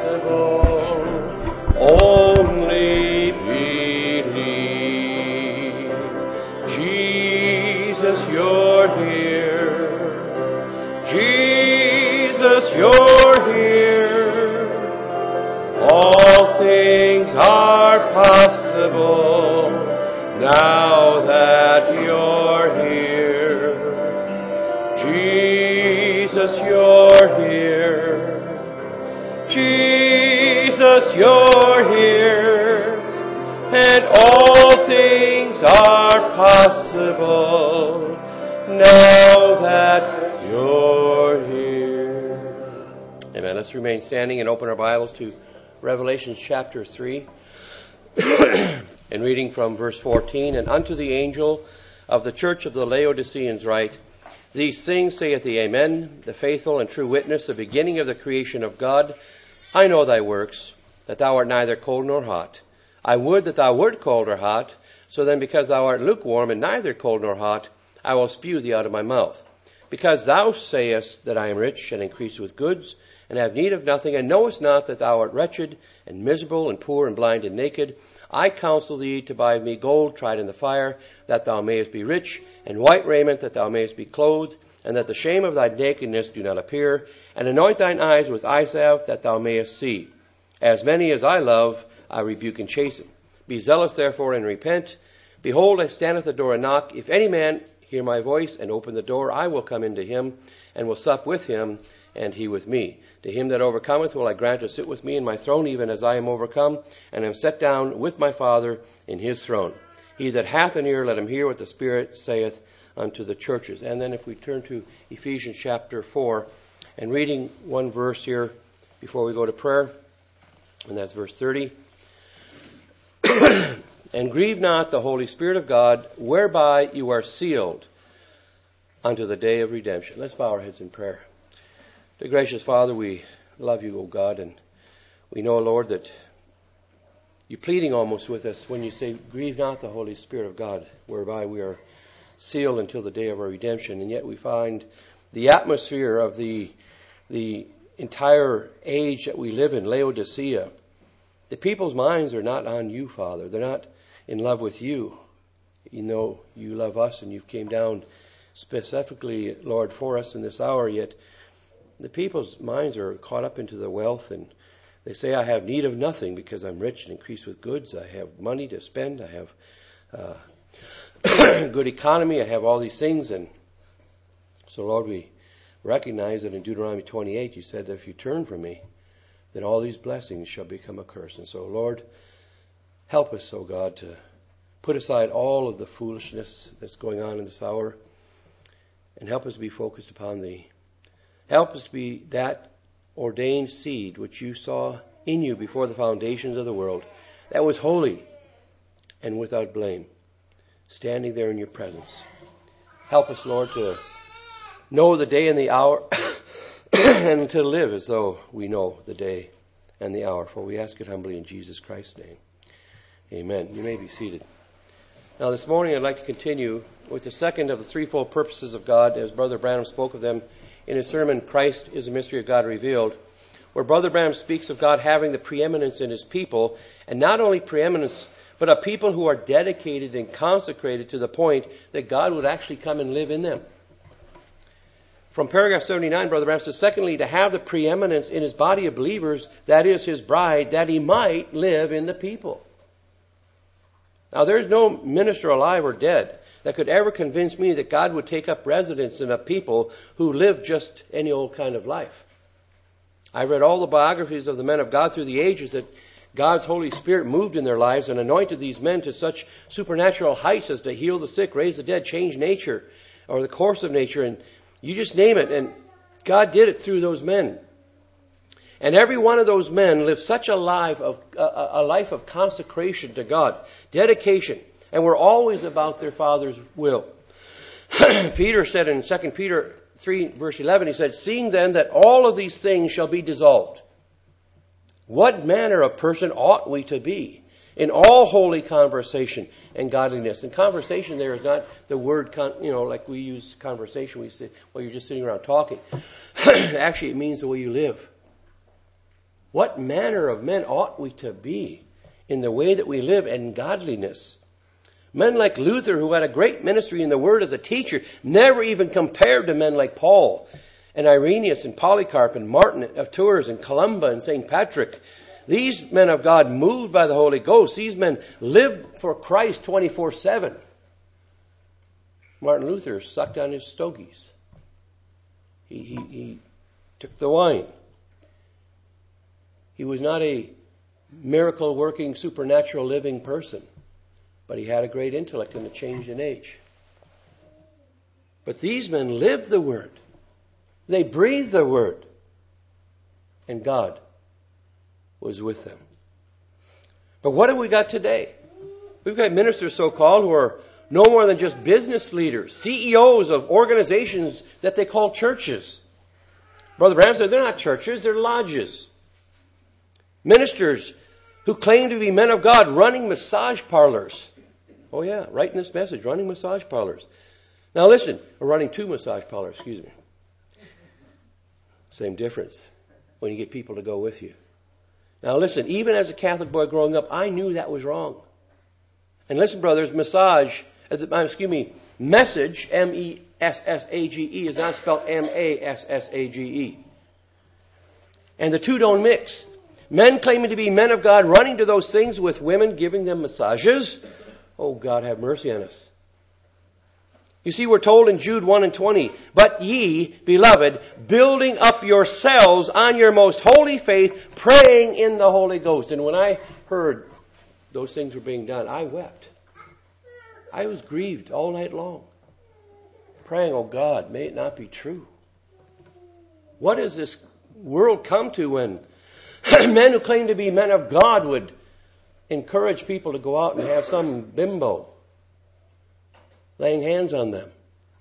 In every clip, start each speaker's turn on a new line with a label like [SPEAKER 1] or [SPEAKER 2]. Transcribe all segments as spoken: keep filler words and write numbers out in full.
[SPEAKER 1] possible. Only believe. Jesus, you're here. Jesus, you're here. All things are possible now that you're here. Jesus, you're here. Jesus, you're here. And all things are possible now that you're here. Amen. Let's remain standing and open our Bibles to Revelation chapter three. And reading from verse fourteen. And unto the angel of the church of the Laodiceans write, These things saith the Amen, the faithful and true witness, the beginning of the creation of God. I know thy works, that thou art neither cold nor hot. I would that thou wert cold or hot. So then, because thou art lukewarm and neither cold nor hot, I will spew thee out of my mouth. Because thou sayest that I am rich and increase with goods, and have need of nothing, and knowest not that thou art wretched and miserable and poor and blind and naked, I counsel thee to buy of me gold tried in the fire, that thou mayest be rich, and white raiment, that thou mayest be clothed, and that the shame of thy nakedness do not appear, and anoint thine eyes with eye salve, that thou mayest see. As many as I love, I rebuke and chasten. Be zealous therefore and repent. Behold, I stand at the door and knock. If any man hear my voice and open the door, I will come into him, and will sup with him, and he with me. To him that overcometh will I grant to sit with me in my throne, even as I am overcome, and am set down with my Father in his throne. He that hath an ear, let him hear what the Spirit saith unto the churches. And then if we turn to Ephesians chapter four, and reading one verse here before we go to prayer, and that's verse thirty. And grieve not the Holy Spirit of God, whereby you are sealed unto the day of redemption. Let's bow our heads in prayer. Dear gracious Father, we love you, O God, and we know, Lord, that you're pleading almost with us when you say, grieve not the Holy Spirit of God, whereby we are sealed until the day of our redemption. And yet we find the atmosphere of the, the entire age that we live in, Laodicea. The people's minds are not on you, Father. They're not in love with you. You know you love us, and you've came down specifically, Lord, for us in this hour, yet the people's minds are caught up into the wealth, and they say, I have need of nothing because I'm rich and increased with goods. I have money to spend. I have uh, good economy. I have all these things. And so, Lord, we recognize that in Deuteronomy twenty-eight, you said that if you turn from me, then all these blessings shall become a curse. And so, Lord, help us, O God, to put aside all of the foolishness that's going on in this hour, and help us be focused upon Thee. Help us be that ordained seed which you saw in you before the foundations of the world, that was holy and without blame, standing there in your presence. Help us, Lord, to know the day and the hour and to live as though we know the day and the hour. For we ask it humbly in Jesus Christ's name. Amen. You may be seated. Now this morning I'd like to continue with the second of the threefold purposes of God, as Brother Branham spoke of them in his sermon, Christ is the Mystery of God Revealed, where Brother Branham speaks of God having the preeminence in his people, and not only preeminence, but a people who are dedicated and consecrated to the point that God would actually come and live in them. From paragraph seventy-nine, Brother Branham says, secondly, to have the preeminence in his body of believers, that is his bride, that he might live in the people. Now, there's no minister alive or dead that could ever convince me that God would take up residence in a people who live just any old kind of life. I read all the biographies of the men of God through the ages that God's Holy Spirit moved in their lives and anointed these men to such supernatural heights as to heal the sick, raise the dead, change nature, or the course of nature, and you just name it, and God did it through those men. And every one of those men lived such a life of a, a life of consecration to God, dedication, and were always about their Father's will. Peter said in Second Peter three, verse eleven, he said, seeing then that all of these things shall be dissolved, what manner of person ought we to be in all holy conversation and godliness? And conversation there is not the word, con, you know, like we use conversation. We say, well, you're just sitting around talking. Actually, it means the way you live. What manner of men ought we to be in the way that we live in godliness? Men like Luther, who had a great ministry in the Word as a teacher, never even compared to men like Paul and Irenaeus and Polycarp and Martin of Tours and Columba and Saint Patrick. These men of God moved by the Holy Ghost. These men lived for Christ twenty-four seven. Martin Luther sucked on his stogies. He, he, he took the wine. He was not a miracle-working, supernatural living person, but he had a great intellect and a change in age. But these men lived the Word. They breathed the Word. And God was with them. But what have we got today? We've got ministers, so-called, who are no more than just business leaders, C E Os of organizations that they call churches. Brother Branham said they're not churches, they're lodges. Ministers who claim to be men of God running massage parlors. Oh yeah, right in this message, running massage parlors. Now listen, or running two massage parlors, excuse me. Same difference when you get people to go with you. Now listen, even as a Catholic boy growing up, I knew that was wrong. And listen, brothers, massage, excuse me, message, M E S S A G E, is not spelled M A S S A G E. And the two don't mix. Men claiming to be men of God running to those things with women giving them massages. Oh, God, have mercy on us. You see, we're told in Jude one and twenty, but ye, beloved, building up yourselves on your most holy faith, praying in the Holy Ghost. And when I heard those things were being done, I wept. I was grieved all night long, praying, oh God, may it not be true. What does this world come to when men who claim to be men of God would encourage people to go out and have some bimbo laying hands on them?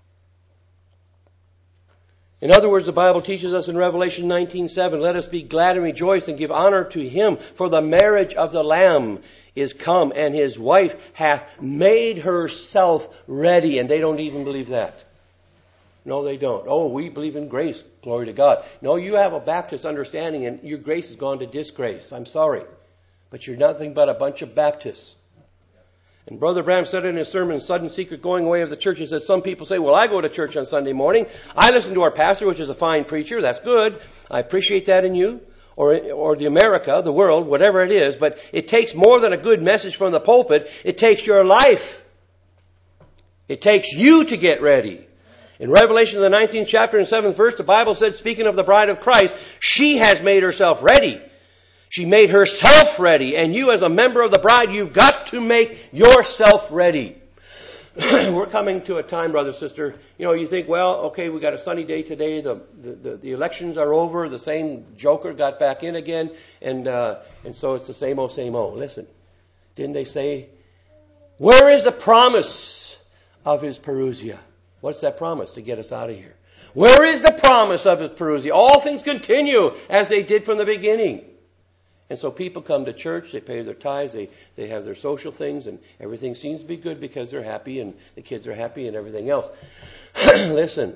[SPEAKER 1] In other words, the Bible teaches us in Revelation nineteen seven, let us be glad and rejoice and give honor to him, for the marriage of the Lamb is come, and his wife hath made herself ready. And they don't even believe that. No, they don't. Oh, we believe in grace. Glory to God. No, you have a Baptist understanding and your grace has gone to disgrace. I'm sorry. But you're nothing but a bunch of Baptists. And Brother Branham said in his sermon, Sudden Secret Going Away of the Church, he says, some people say, well, I go to church on Sunday morning. I listen to our pastor, which is a fine preacher. That's good. I appreciate that in you. Or, or the America, the world, whatever it is. But it takes more than a good message from the pulpit. It takes your life. It takes you to get ready. In Revelation, the nineteenth chapter and seventh verse, the Bible said, speaking of the bride of Christ, she has made herself ready. She made herself ready. And you, as a member of the bride, you've got to make yourself ready. We're coming to a time, brother, sister, you know, you think, well, okay, we got a sunny day today. The the, the, the elections are over. The same joker got back in again. And, uh, and so it's the same old, same old. Listen, didn't they say, where is the promise of his parousia? What's that promise to get us out of here? Where is the promise of his parousia? All things continue as they did from the beginning. And so people come to church, they pay their tithes, they, they have their social things, and everything seems to be good because they're happy and the kids are happy and everything else. Listen,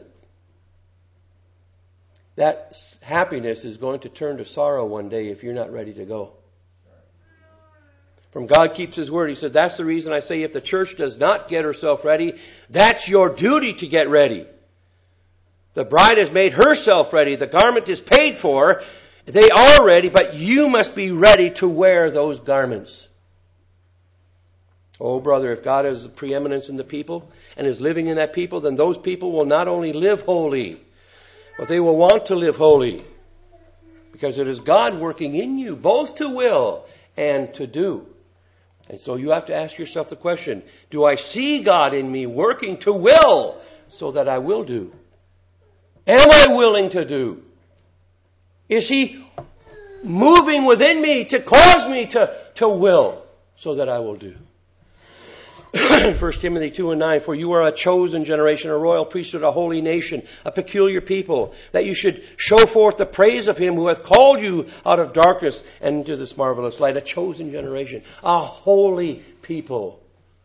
[SPEAKER 1] that happiness is going to turn to sorrow one day if you're not ready to go. From God keeps his word. He said, that's the reason I say if the church does not get herself ready, that's your duty to get ready. The bride has made herself ready. The garment is paid for. They are ready, but you must be ready to wear those garments. Oh, brother, if God has preeminence in the people and is living in that people, then those people will not only live holy, but they will want to live holy. Because it is God working in you, both to will and to do. And so you have to ask yourself the question, do I see God in me working to will so that I will do? Am I willing to do? Is he moving within me to cause me to, to will so that I will do? First Timothy two and nine, for you are a chosen generation, a royal priesthood, a holy nation, a peculiar people, that you should show forth the praise of him who hath called you out of darkness and into this marvelous light. A chosen generation, a holy people.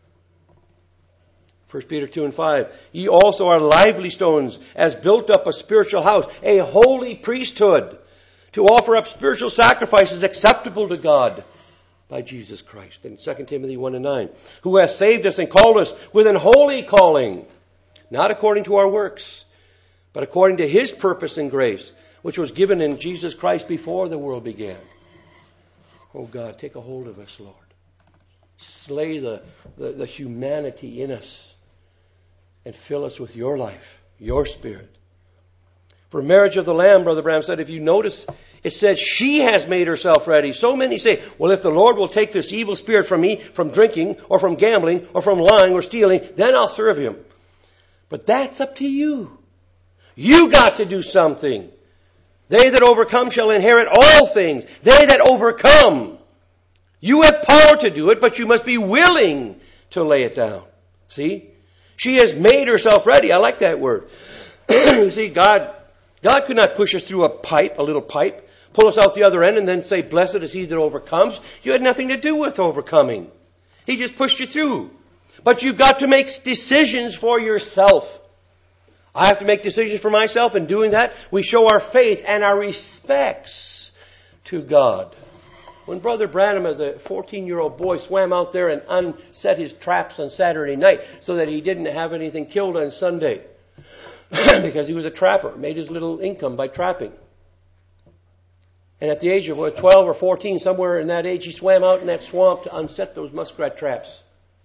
[SPEAKER 1] First Peter two and five, ye also are lively stones, as built up a spiritual house, a holy priesthood, to offer up spiritual sacrifices acceptable to God by Jesus Christ. In Second Timothy one and nine, who has saved us and called us with an holy calling, not according to our works, but according to His purpose and grace, which was given in Jesus Christ before the world began. Oh God, take a hold of us, Lord. Slay the, the, the humanity in us and fill us with your life, your Spirit. For marriage of the Lamb, Brother Branham said, if you notice, it said she has made herself ready. So many say, well, if the Lord will take this evil spirit from me, from drinking, or from gambling, or from lying, or stealing, then I'll serve Him. But that's up to you. You got to do something. They that overcome shall inherit all things. They that overcome. You have power to do it, but you must be willing to lay it down. See? She has made herself ready. I like that word. You see, God, God could not push us through a pipe, a little pipe, pull us out the other end and then say, blessed is he that overcomes. You had nothing to do with overcoming. He just pushed you through. But you've got to make decisions for yourself. I have to make decisions for myself. In doing that, we show our faith and our respects to God. When Brother Branham, as a fourteen-year-old boy, swam out there and unset his traps on Saturday night so that he didn't have anything killed on Sunday, because he was a trapper, made his little income by trapping. And at the age of what, twelve or fourteen, somewhere in that age, he swam out in that swamp to unset those muskrat traps.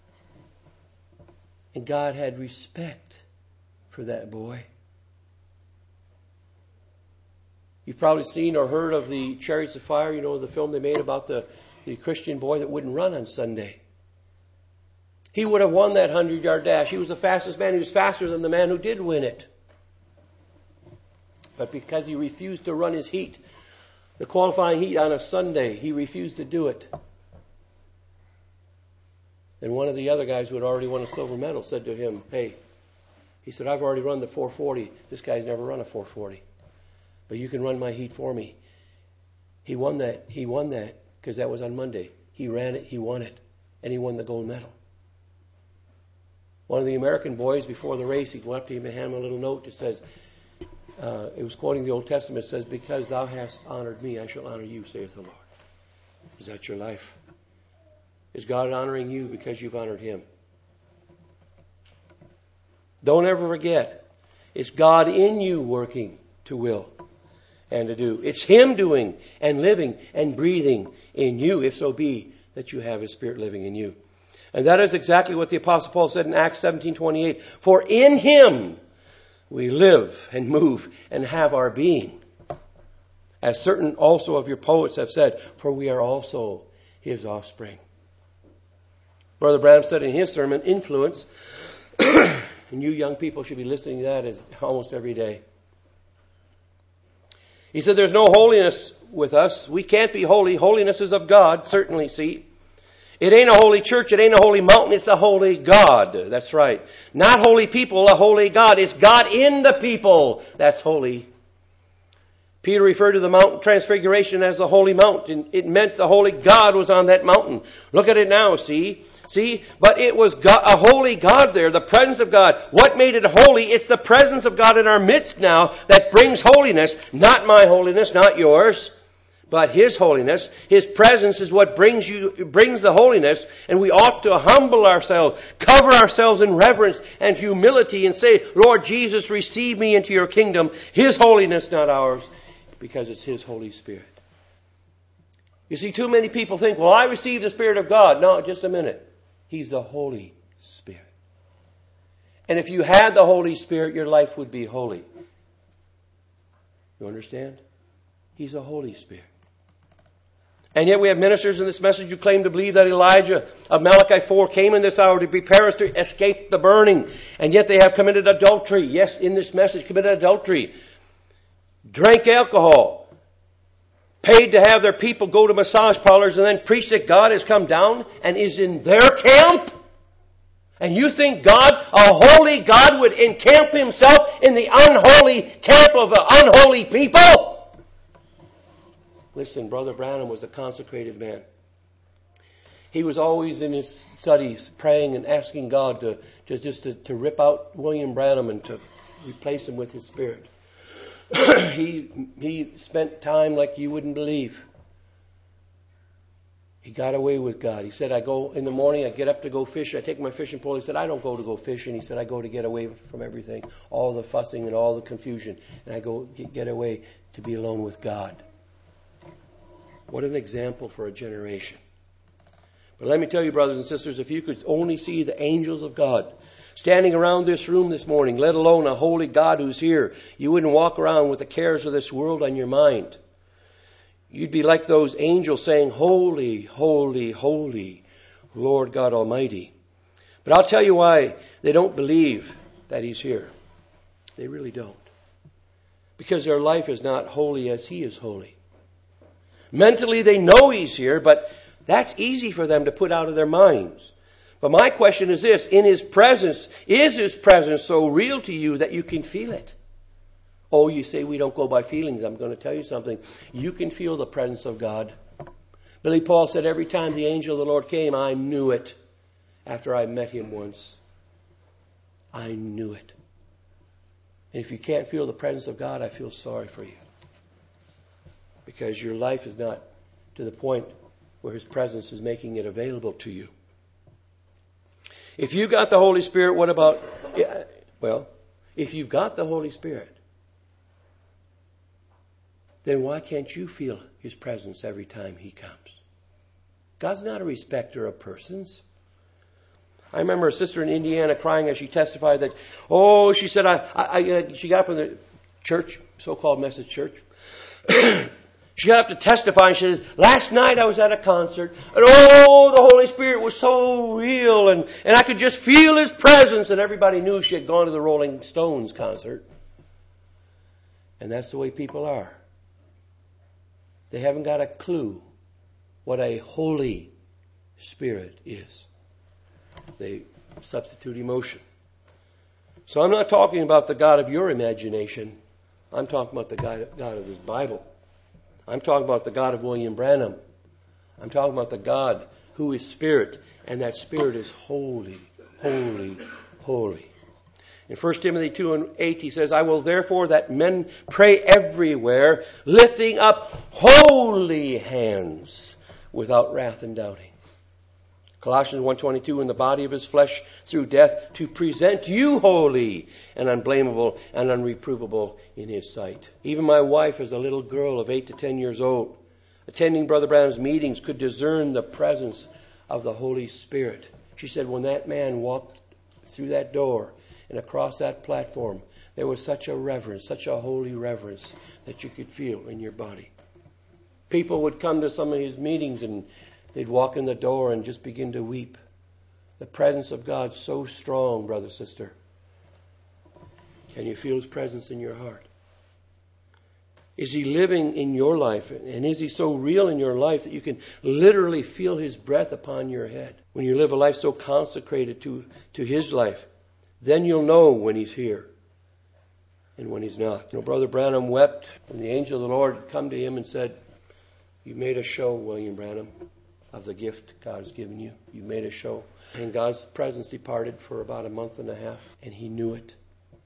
[SPEAKER 1] And God had respect for that boy. You've probably seen or heard of the Chariots of Fire, you know, the film they made about the, the Christian boy that wouldn't run on Sunday. He would have won that hundred-yard dash. He was the fastest man. He was faster than the man who did win it. But because he refused to run his heat, the qualifying heat on a Sunday, he refused to do it. Then one of the other guys who had already won a silver medal said to him, hey, he said, I've already run the four forty. This guy's never run a four forty. But you can run my heat for me. He won that. He won that because that was on Monday. He ran it. He won it. And he won the gold medal. One of the American boys before the race, he went up to him and handed him a little note that says, uh, it was quoting the Old Testament, it says, because thou hast honored me, I shall honor you, saith the Lord. Is that your life? Is God honoring you because you've honored Him? Don't ever forget, it's God in you working to will and to do. It's Him doing and living and breathing in you, if so be that you have His Spirit living in you. And that is exactly what the Apostle Paul said in Acts seventeen twenty-eight. For in Him we live and move and have our being. As certain also of your poets have said, for we are also His offspring. Brother Branham said in his sermon, influence, and you young people should be listening to that as almost every day. He said there's no holiness with us. We can't be holy. Holiness is of God, certainly, see. It ain't a holy church. It ain't a holy mountain. It's a holy God. That's right. Not holy people, a holy God. It's God in the people. That's holy. Peter referred to the mountain transfiguration as the holy mountain. It meant the holy God was on that mountain. Look at it now, see? See? But it was God, a holy God there, the presence of God. What made it holy? It's the presence of God in our midst now that brings holiness. Not my holiness, not yours, but His holiness. His presence is what brings you, brings the holiness, and we ought to humble ourselves, cover ourselves in reverence and humility and say, Lord Jesus, receive me into your kingdom. His holiness, not ours, because it's His Holy Spirit. You see, too many people think, well, I received the Spirit of God. No, just a minute. He's the Holy Spirit. And if you had the Holy Spirit, your life would be holy. You understand? He's the Holy Spirit. And yet we have ministers in this message who claim to believe that Elijah of Malachi four came in this hour to prepare us to escape the burning. And yet they have committed adultery. Yes, in this message, committed adultery. Drank alcohol. Paid to have their people go to massage parlors and then preach that God has come down and is in their camp. And you think God, a holy God, would encamp Himself in the unholy camp of the unholy people? Listen, Brother Branham was a consecrated man. He was always in his studies praying and asking God to, to just to, to rip out William Branham and to replace him with His Spirit. he he spent time like you wouldn't believe. He got away with God. He said, I go in the morning, I get up to go fish. I take my fishing pole. He said, I don't go to go fishing. He said, I go to get away from everything, all the fussing and all the confusion. And I go get away to be alone with God. What an example for a generation. But let me tell you, brothers and sisters, if you could only see the angels of God standing around this room this morning, let alone a holy God who's here, you wouldn't walk around with the cares of this world on your mind. You'd be like those angels saying, holy, holy, holy, Lord God Almighty. But I'll tell you why they don't believe that He's here. They really don't. Because their life is not holy as He is holy. Mentally they know He's here, but that's easy for them to put out of their minds. But my question is this, in His presence, is His presence so real to you that you can feel it? Oh, you say we don't go by feelings. I'm going to tell you something. You can feel the presence of God. Billy Paul said every time the angel of the Lord came, I knew it. After I met Him once, I knew it. And if you can't feel the presence of God, I feel sorry for you. Because your life is not to the point where His presence is making it available to you. If you got the Holy Spirit, what about, well, if you've got the Holy Spirit, then why can't you feel His presence every time He comes? God's not a respecter of persons. I remember a sister in Indiana crying as she testified that, oh, she said, I, I, I she got up in the church, so-called message church. She got up to testify and she said, last night I was at a concert and oh, the Holy Spirit was so real and, and I could just feel His presence, and everybody knew she had gone to the Rolling Stones concert. And that's the way people are. They haven't got a clue what a Holy Spirit is. They substitute emotion. So I'm not talking about the God of your imagination. I'm talking about the God, God of this Bible. I'm talking about the God of William Branham. I'm talking about the God who is Spirit, and that Spirit is holy, holy, holy. In First Timothy two and eight, he says, I will therefore that men pray everywhere, lifting up holy hands without wrath and doubting. Colossians one twenty-two, in the body of His flesh through death, to present you holy and unblameable and unreprovable in His sight. Even my wife, as a little girl of eight to ten years old, attending Brother Branham's meetings, could discern the presence of the Holy Spirit. She said, when that man walked through that door and across that platform, there was such a reverence, such a holy reverence that you could feel in your body. People would come to some of his meetings and they'd walk in the door and just begin to weep. The presence of God so strong, brother, sister. Can you feel His presence in your heart? Is He living in your life? And is He so real in your life that you can literally feel His breath upon your head? When you live a life so consecrated to, to His life, then you'll know when He's here and when He's not. You know, Brother Branham wept when the angel of the Lord come to him and said, you made a show, William Branham, of the gift God has given you. You made a show. And God's presence departed for about a month and a half, and he knew it.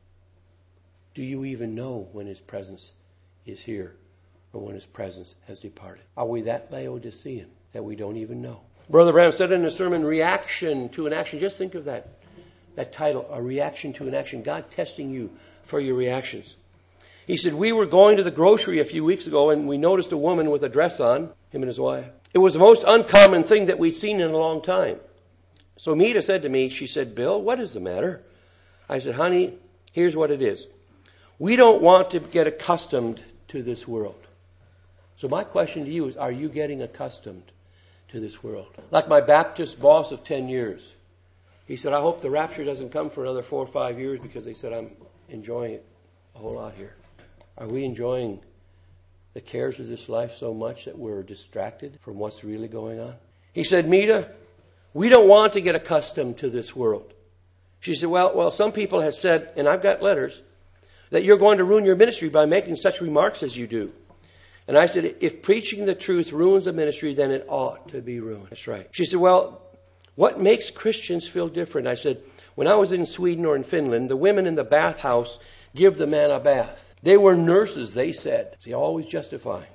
[SPEAKER 1] Do you even know when His presence is here or when His presence has departed? Are we that Laodicean that we don't even know? Brother Branham said in a sermon, reaction to an action. Just think of that. That title, a reaction to an action. God testing you for your reactions. He said, we were going to the grocery a few weeks ago and we noticed a woman with a dress on, him and his wife. It was the most uncommon thing that we'd seen in a long time. So Mita said to me, she said, Bill, what is the matter? I said, honey, here's what it is. We don't want to get accustomed to this world. So my question to you is, are you getting accustomed to this world? Like my Baptist boss of ten years. He said, I hope the rapture doesn't come for another four or five years because they said I'm enjoying it a whole lot here. Are we enjoying the cares of this life so much that we're distracted from what's really going on? He said, Mita, we don't want to get accustomed to this world. She said, well, well, some people have said, and I've got letters, that you're going to ruin your ministry by making such remarks as you do. And I said, if preaching the truth ruins a ministry, then it ought to be ruined. That's right. She said, well, what makes Christians feel different? I said, when I was in Sweden or in Finland, the women in the bathhouse give the man a bath. They were nurses, they said. See, always justifying.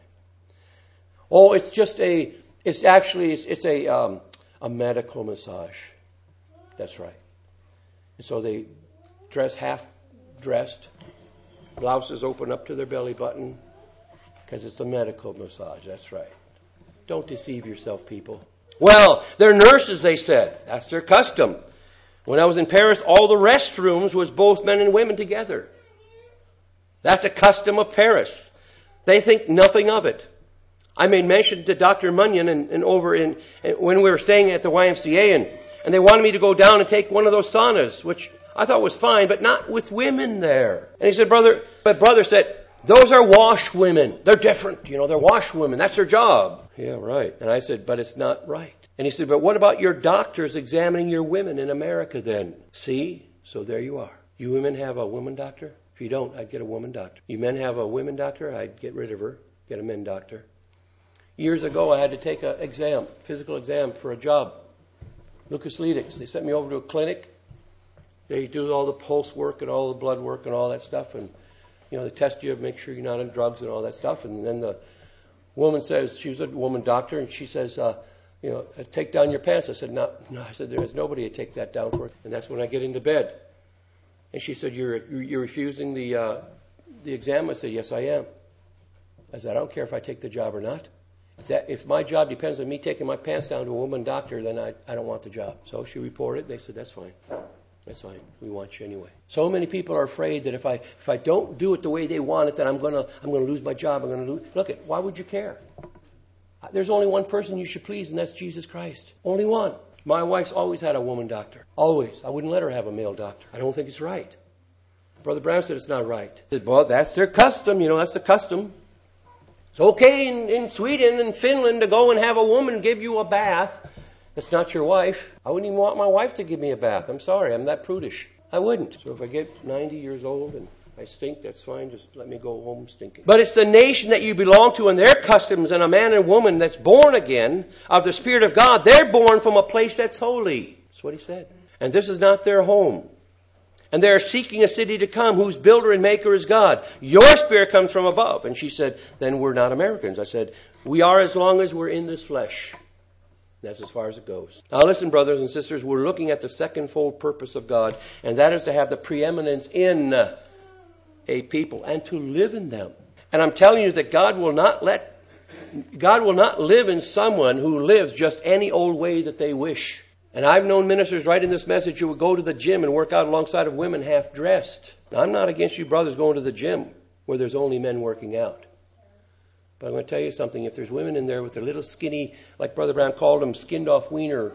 [SPEAKER 1] Oh, it's just a, it's actually, it's, it's a, um, a medical massage. That's right. And so they dress half dressed, blouses open up to their belly button, because it's a medical massage. That's right. Don't deceive yourself, people. Well, they're nurses, they said. That's their custom. When I was in Paris, all the restrooms was both men and women together. That's a custom of Paris. They think nothing of it. I made mention to Doctor Munyon and, and over in and when we were staying at the Y M C A, and, and they wanted me to go down and take one of those saunas, which I thought was fine, but not with women there. And he said, brother, but brother said, those are wash women. They're different. You know, they're wash women. That's their job. Yeah, right. And I said, but it's not right. And he said, but what about your doctors examining your women in America then? See? So there you are. You women have a woman doctor? If you don't, I'd get a woman doctor. You men have a women doctor? I'd get rid of her. Get a men doctor. Years ago, I had to take an exam, physical exam for a job. Lucas Leedix. They sent me over to a clinic. They do all the pulse work and all the blood work and all that stuff. And, you know, they test you, make sure you're not on drugs and all that stuff. And then the woman says, she was a woman doctor, and she says, uh, you know, take down your pants. I said, no, no. I said, there is nobody to take that down for. And that's when I get into bed. And she said, you're you're refusing the uh, the exam? I said, yes, I am. I said, I don't care if I take the job or not. If, that, if my job depends on me taking my pants down to a woman doctor, then I, I don't want the job. So she reported. They said, that's fine. That's fine. We want you anyway. So many people are afraid that if I if I don't do it the way they want it, then I'm gonna I'm gonna lose my job. I'm gonna lose. Look at why would you care? There's only one person you should please, and that's Jesus Christ. Only one. My wife's always had a woman doctor. Always. I wouldn't let her have a male doctor. I don't think it's right. Brother Brown said it's not right. I said, well, that's their custom. You know, that's the custom. It's okay in, in Sweden and Finland to go and have a woman give you a bath. That's not your wife. I wouldn't even want my wife to give me a bath. I'm sorry. I'm that prudish. I wouldn't. So if I get ninety years old and I stink, that's fine. Just let me go home stinking. But it's the nation that you belong to and their customs, and a man and woman that's born again of the Spirit of God, they're born from a place that's holy. That's what he said. And this is not their home. And they're seeking a city to come whose builder and maker is God. Your spirit comes from above. And she said, then we're not Americans. I said, we are as long as we're in this flesh. That's as far as it goes. Now listen, brothers and sisters, we're looking at the secondfold purpose of God, and that is to have the preeminence in a people and to live in them. And I'm telling you that God will not let, God will not live in someone who lives just any old way that they wish. And I've known ministers right in this message who would go to the gym and work out alongside of women half dressed. Now, I'm not against you brothers going to the gym where there's only men working out. But I'm going to tell you something. If there's women in there with their little skinny, like Brother Brown called them, skinned off wiener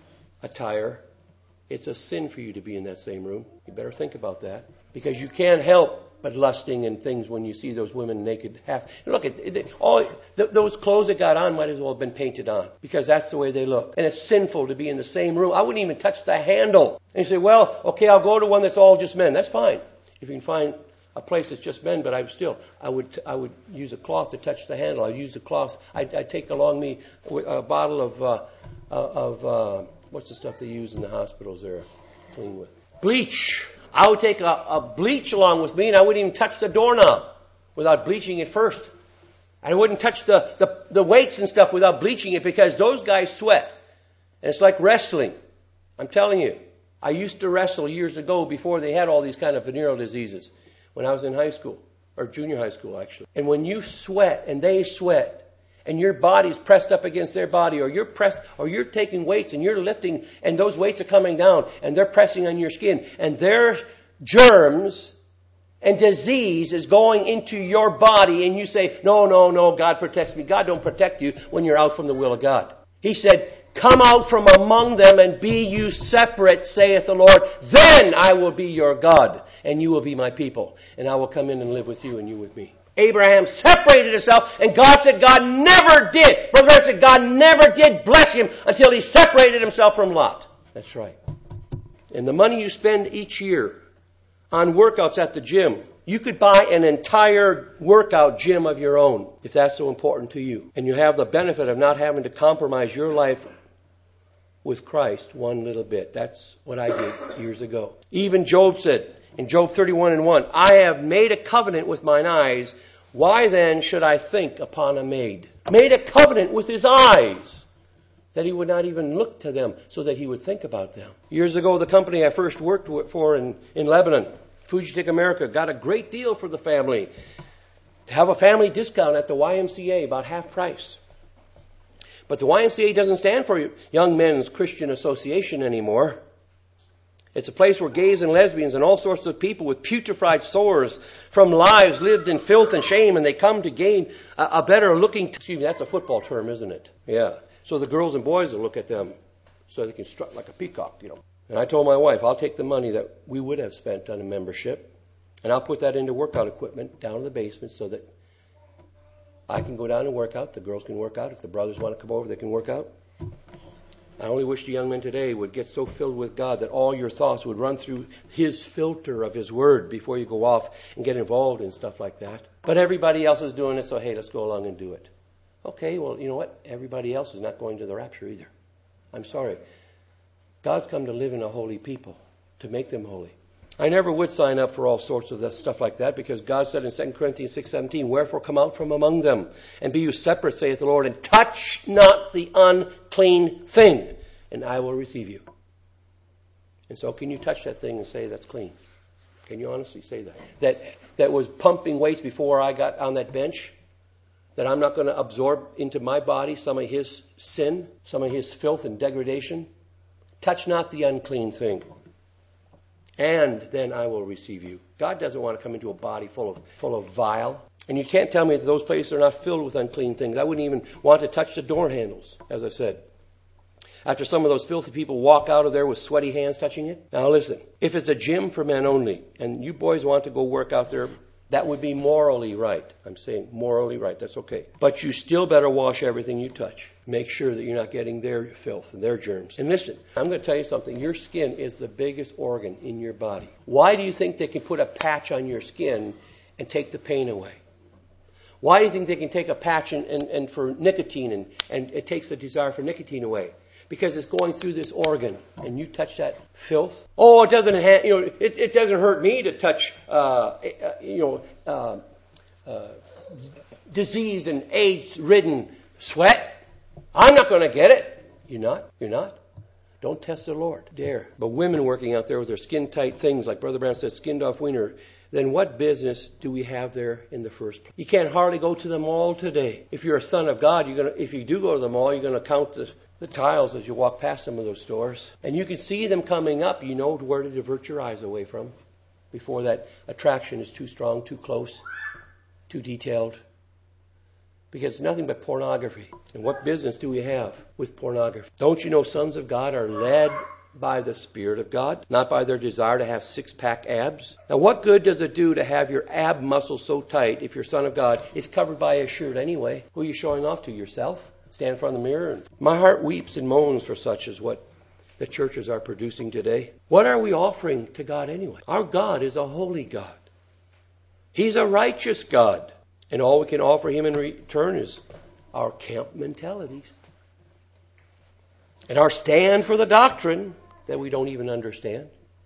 [SPEAKER 1] attire, it's a sin for you to be in that same room. You better think about that. Because you can't help but lusting and things when you see those women naked. Half. Look, at all th- those clothes they got on might as well have been painted on. Because that's the way they look. And it's sinful to be in the same room. I wouldn't even touch the handle. And you say, well, okay, I'll go to one that's all just men. That's fine. If you can find a place that's just men, but I would still, I would I would use a cloth to touch the handle. I'd use the cloth. I'd, I'd take along me a bottle of, uh, of uh, what's the stuff they use in the hospitals there, clean with? Bleach. I would take a, a bleach along with me, and I wouldn't even touch the doorknob without bleaching it first. I wouldn't touch the, the, the weights and stuff without bleaching it, because those guys sweat. And it's like wrestling. I'm telling you. I used to wrestle years ago before they had all these kind of venereal diseases. When I was in high school, or junior high school actually. And when you sweat and they sweat, and your body's pressed up against their body, or you're pressed, or you're taking weights and you're lifting, and those weights are coming down, and they're pressing on your skin, and their germs and disease is going into your body, and you say, no, no, no, God protects me. God don't protect you when you're out from the will of God. He said, come out from among them and be you separate, saith the Lord. Then I will be your God, and you will be my people. And I will come in and live with you, and you with me. Abraham separated himself, and God said God never did. Brother Branham said God never did bless him until he separated himself from Lot. That's right. And the money you spend each year on workouts at the gym, you could buy an entire workout gym of your own if that's so important to you. And you have the benefit of not having to compromise your life with Christ one little bit. That's what I did years ago. Even Job said, in Job thirty-one and one, I have made a covenant with mine eyes. Why then should I think upon a maid? Made a covenant with his eyes that he would not even look to them so that he would think about them. Years ago, the company I first worked for in, in Lebanon, Fujitec America, got a great deal for the family. To have a family discount at the Y M C A, about half price. But the Y M C A doesn't stand for Young Men's Christian Association anymore. It's a place where gays and lesbians and all sorts of people with putrefied sores from lives lived in filth and shame, and they come to gain a, a better looking, excuse me, that's a football term, isn't it? Yeah. So the girls and boys will look at them so they can strut like a peacock, you know. And I told my wife, I'll take the money that we would have spent on a membership, and I'll put that into workout equipment down in the basement so that I can go down and work out. The girls can work out. If the brothers want to come over, they can work out. I only wish the young men today would get so filled with God that all your thoughts would run through His filter of His Word before you go off and get involved in stuff like that. But everybody else is doing it, so hey, let's go along and do it. Okay, well, you know what? Everybody else is not going to the rapture either. I'm sorry. God's come to live in a holy people, to make them holy. I never would sign up for all sorts of that stuff like that, because God said in Second Corinthians six seventeen, wherefore come out from among them, and be you separate, saith the Lord, and touch not the unclean thing, and I will receive you. And so can you touch that thing and say that's clean? Can you honestly say that? That that was pumping weights before I got on that bench, that I'm not going to absorb into my body some of his sin, some of his filth and degradation? Touch not the unclean thing, and then I will receive you. God doesn't want to come into a body full of full of vile. And you can't tell me that those places are not filled with unclean things. I wouldn't even want to touch the door handles, as I said. After some of those filthy people walk out of there with sweaty hands touching it. Now listen, if it's a gym for men only, and you boys want to go work out there, that would be morally right. I'm saying morally right. That's okay. But you still better wash everything you touch. Make sure that you're not getting their filth and their germs. And listen, I'm going to tell you something. Your skin is the biggest organ in your body. Why do you think they can put a patch on your skin and take the pain away? Why do you think they can take a patch and, and, and for nicotine and, and it takes the desire for nicotine away? Because it's going through this organ, and you touch that filth. Oh, it doesn't, ha- you know, it, it doesn't hurt me to touch, uh, you know, uh, uh, diseased and AIDS-ridden sweat. I'm not going to get it. You're not. You're not. Don't test the Lord. Dare. But women working out there with their skin-tight things, like Brother Brown says, skinned-off wiener. Then what business do we have there in the first place? You can't hardly go to the mall today. If you're a son of God, you're gonna. If you do go to the mall, you're going to count the. the tiles as you walk past some of those stores. And you can see them coming up. You know where to divert your eyes away from before that attraction is too strong, too close, too detailed. Because it's nothing but pornography. And what business do we have with pornography? Don't you know sons of God are led by the Spirit of God, not by their desire to have six-pack abs? Now, what good does it do to have your ab muscles so tight if your son of God is covered by a shirt anyway? Who are you showing off to? Yourself? Stand in front of the mirror. And my heart weeps and moans for such as what the churches are producing today. What are we offering to God anyway? Our God is a holy God. He's a righteous God. And all we can offer Him in return is our camp mentalities. And our stand for the doctrine that we don't even understand.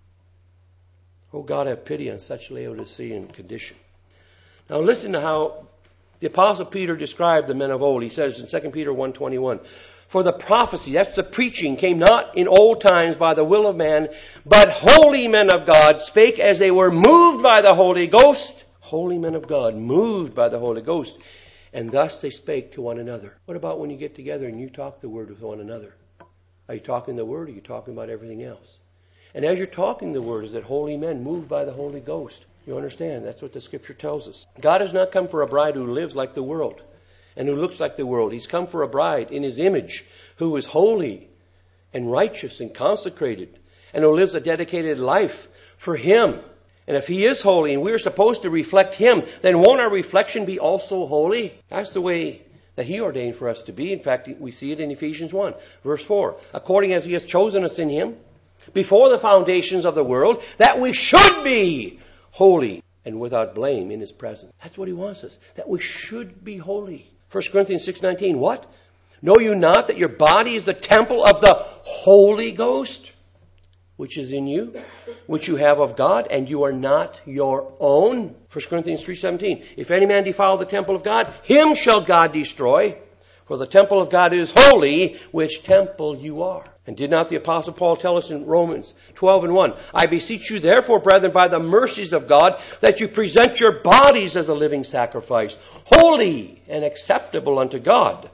[SPEAKER 1] Oh God, have pity on such Laodicean condition. Now listen to how the Apostle Peter described the men of old. He says in Second Peter one twenty-one, for the prophecy, that's the preaching, came not in old times by the will of man, but holy men of God spake as they were moved by the Holy Ghost. Holy men of God, moved by the Holy Ghost. And thus they spake to one another. What about when you get together and you talk the word with one another? Are you talking the word or are you talking about everything else? And as you're talking the word, is it holy men moved by the Holy Ghost? You understand? That's what the Scripture tells us. God has not come for a bride who lives like the world and who looks like the world. He's come for a bride in His image who is holy and righteous and consecrated and who lives a dedicated life for Him. And if He is holy and we're supposed to reflect Him, then won't our reflection be also holy? That's the way that He ordained for us to be. In fact, we see it in Ephesians one, verse four. According as He has chosen us in Him before the foundations of the world, that we should be holy and without blame in His presence. That's what He wants us, that we should be holy. First Corinthians six nineteen, what? Know you not that your body is the temple of the Holy Ghost, which is in you, which you have of God, and you are not your own. First Corinthians three seventeen. If any man defile the temple of God, him shall God destroy. For the temple of God is holy, which temple you are. And did not the Apostle Paul tell us in Romans twelve and one, I beseech you therefore, brethren, by the mercies of God, that you present your bodies as a living sacrifice, holy and acceptable unto God.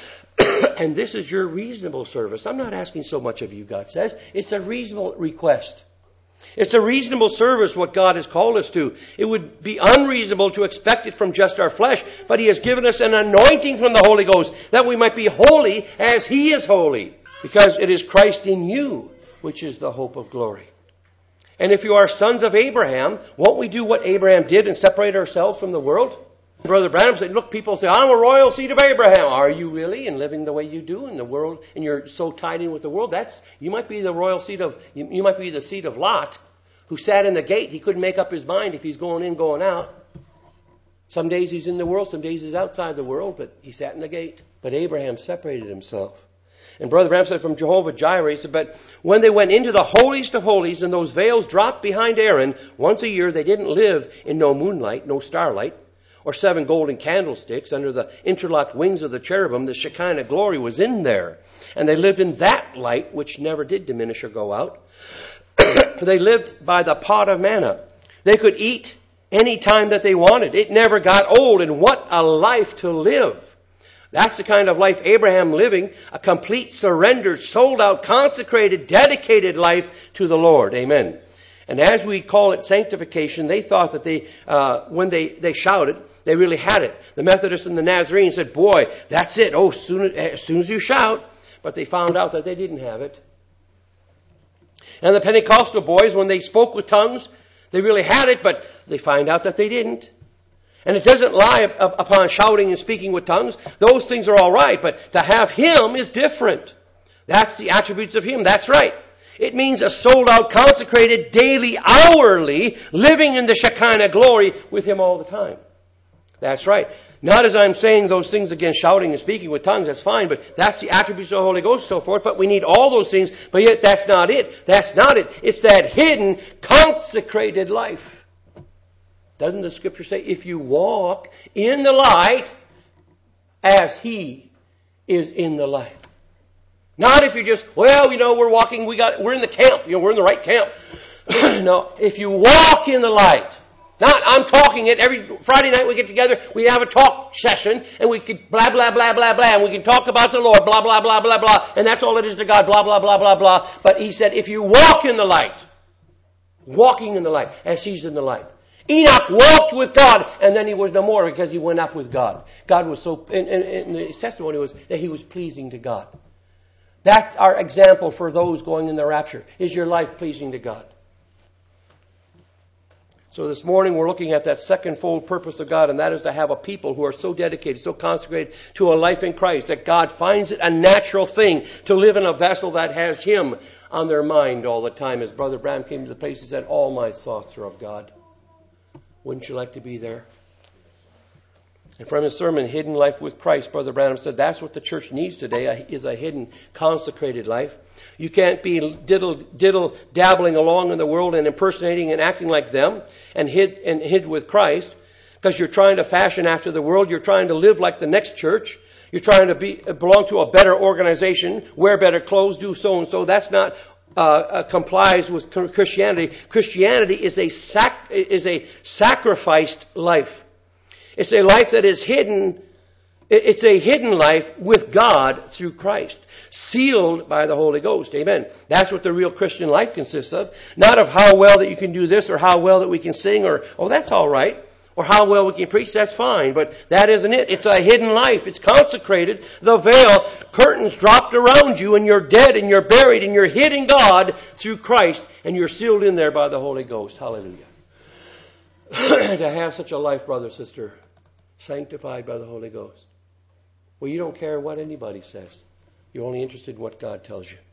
[SPEAKER 1] And this is your reasonable service. I'm not asking so much of you, God says. It's a reasonable request. It's a reasonable service what God has called us to. It would be unreasonable to expect it from just our flesh, but He has given us an anointing from the Holy Ghost that we might be holy as He is holy, because it is Christ in you, which is the hope of glory. And if you are sons of Abraham, won't we do what Abraham did and separate ourselves from the world? Brother Branham said, look, people say, I'm a royal seed of Abraham. Are you really? And living the way you do in the world, and you're so tied in with the world, that's, you might be the royal seed of, you, you might be the seed of Lot, who sat in the gate. He couldn't make up his mind if he's going in, going out. Some days he's in the world, some days he's outside the world, but he sat in the gate. But Abraham separated himself. And Brother Branham said from Jehovah Jireh, he said, but when they went into the holiest of holies and those veils dropped behind Aaron, once a year they didn't live in no moonlight, no starlight, or seven golden candlesticks under the interlocked wings of the cherubim. The Shekinah glory was in there. And they lived in that light, which never did diminish or go out. They lived by the pot of manna. They could eat any time that they wanted. It never got old. And what a life to live. That's the kind of life Abraham living, a complete surrendered, sold out, consecrated, dedicated life to the Lord. Amen. And as we call it sanctification, they thought that they, uh, when they, they shouted, they really had it. The Methodists and the Nazarenes said, boy, that's it. Oh, soon, as soon as you shout. But they found out that they didn't have it. And the Pentecostal boys, when they spoke with tongues, they really had it, but they find out that they didn't. And it doesn't lie upon shouting and speaking with tongues. Those things are all right, but to have Him is different. That's the attributes of Him. That's right. It means a sold out, consecrated, daily, hourly, living in the Shekinah glory with Him all the time. That's right. Not as I'm saying those things against shouting and speaking with tongues, that's fine, but that's the attributes of the Holy Ghost and so forth, but we need all those things, but yet that's not it. That's not it. It's that hidden, consecrated life. Doesn't the Scripture say, if you walk in the light as He is in the light? Not if you just, well, you know, we're walking, we got, we're in the camp, you know, we're in the right camp. No, if you walk in the light. Not, I'm talking it every Friday night we get together, we have a talk session, and we can blah, blah, blah, blah, blah, and we can talk about the Lord, blah, blah, blah, blah, blah, and that's all it is to God, blah, blah, blah, blah, blah. But He said, if you walk in the light, walking in the light, as He's in the light. Enoch walked with God, and then he was no more because he went up with God. God was so, and, and, and his testimony was that he was pleasing to God. That's our example for those going in the rapture. Is your life pleasing to God? So this morning we're looking at that second-fold purpose of God, and that is to have a people who are so dedicated, so consecrated to a life in Christ, that God finds it a natural thing to live in a vessel that has Him on their mind all the time. As Brother Branham came to the place, he said, all my thoughts are of God. Wouldn't you like to be there? And from his sermon, Hidden Life with Christ, Brother Branham said that's what the church needs today, is a hidden, consecrated life. You can't be diddle, diddle, dabbling along in the world and impersonating and acting like them and hid, and hid with Christ, because you're trying to fashion after the world. You're trying to live like the next church. You're trying to be belong to a better organization, wear better clothes, do so and so. That's not uh, uh, complies with Christianity. Christianity is a sac- is a sacrificed life. It's a life that is hidden. It's a hidden life with God through Christ, sealed by the Holy Ghost. Amen. That's what the real Christian life consists of. Not of how well that you can do this, or how well that we can sing, or, oh, that's all right. Or how well we can preach, that's fine. But that isn't it. It's a hidden life. It's consecrated. The veil, curtains dropped around you, and you're dead, and you're buried, and you're hid in God through Christ, and you're sealed in there by the Holy Ghost. Hallelujah. To have such a life, brother, sister, sanctified by the Holy Ghost. Well, you don't care what anybody says. You're only interested in what God tells you.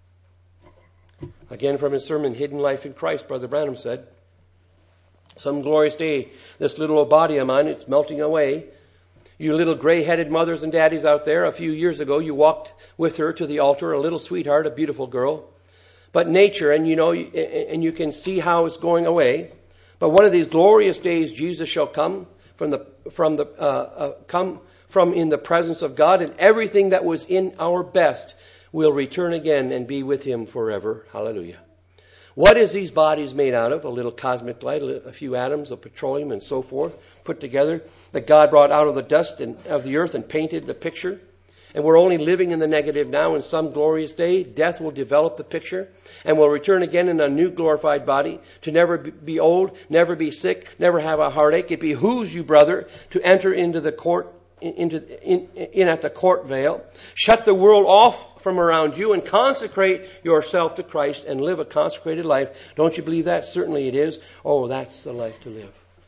[SPEAKER 1] Again, from his sermon, Hidden Life in Christ, Brother Branham said, some glorious day, this little old body of mine, it's melting away. You little gray-headed mothers and daddies out there, a few years ago, you walked with her to the altar, a little sweetheart, a beautiful girl. but nature, and you know, and you can see how it's going away. But one of these glorious days, Jesus shall come from the from the uh, uh, come from in the presence of God, and everything that was in our best will return again and be with Him forever. Hallelujah. What is these bodies made out of? A little cosmic light, a few atoms of petroleum and so forth put together that God brought out of the dust and of the earth and painted the picture. And we're only living in the negative now. In some glorious day, death will develop the picture and will return again in a new glorified body to never be old, never be sick, never have a heartache. It behooves you, brother, to enter into the court, into in, in at the court veil. Shut the world off from around you and consecrate yourself to Christ and live a consecrated life. Don't you believe that? Certainly it is. Oh, that's the life to